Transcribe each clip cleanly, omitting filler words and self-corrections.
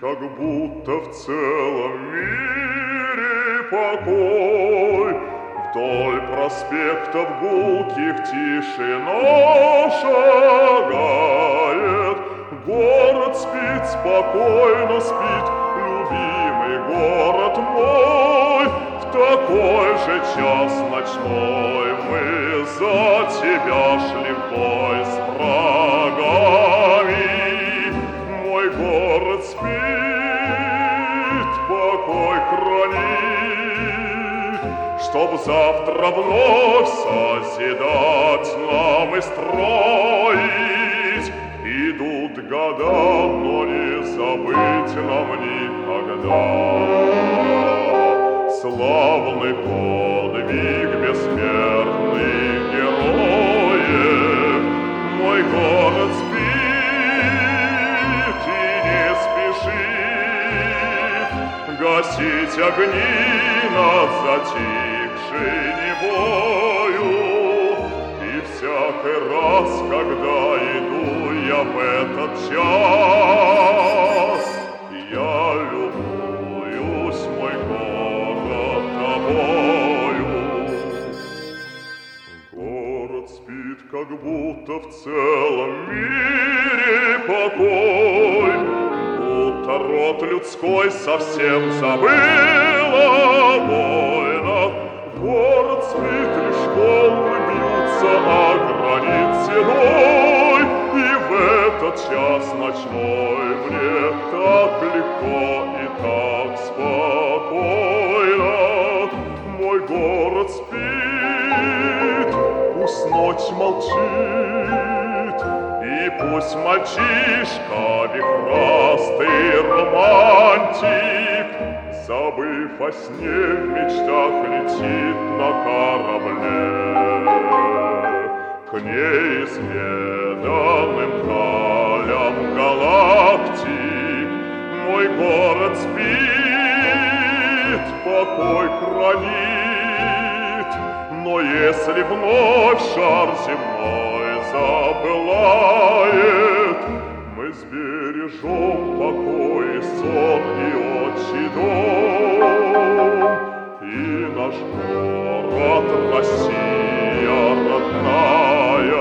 как будто в целом мире покой. Вдоль проспектов гулких тишина шагает. Город спит, спокойно спит, любимый город мой. В такой же час ночной мы за тебя шли в бой с врагами. Мой город спит, покой храни, чтоб завтра вновь созидать нам и строить. Идут года, но не забыть нам никогда славный подвиг бессмертных героев. Мой город спит и не спешит гасить огни над затихшей Невою. И всякий раз, когда иду я в этот час, я любуюсь, мой город, тобою. Город спит, как будто в целом мире покой, будто род людской совсем забыл о войнах. Город спит, лишь волны бьются о гранит седой, и в этот час ночной мне так легко и так спокойно. Мой город спит, пусть ночь молчит, и пусть мальчишка вихрастый романтик, забыв о сне, в мечтах летит на корабле к неизведанным далям галактик. Мой город спит, покой хранит, но если вновь шар земной запылает, мы сбережем покой, сон и отчий дом, и наш город Россия родная.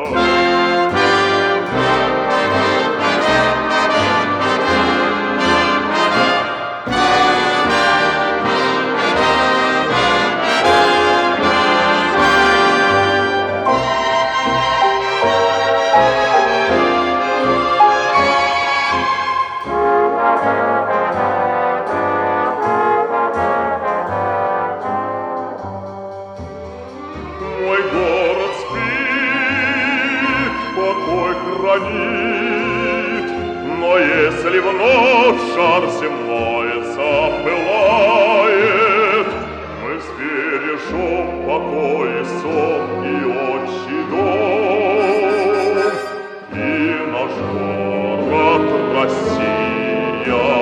Мой город спит, покой хранит, но если вновь шар земной запылает, мы сбережем покой, сон и отчий дом, и наш город Россия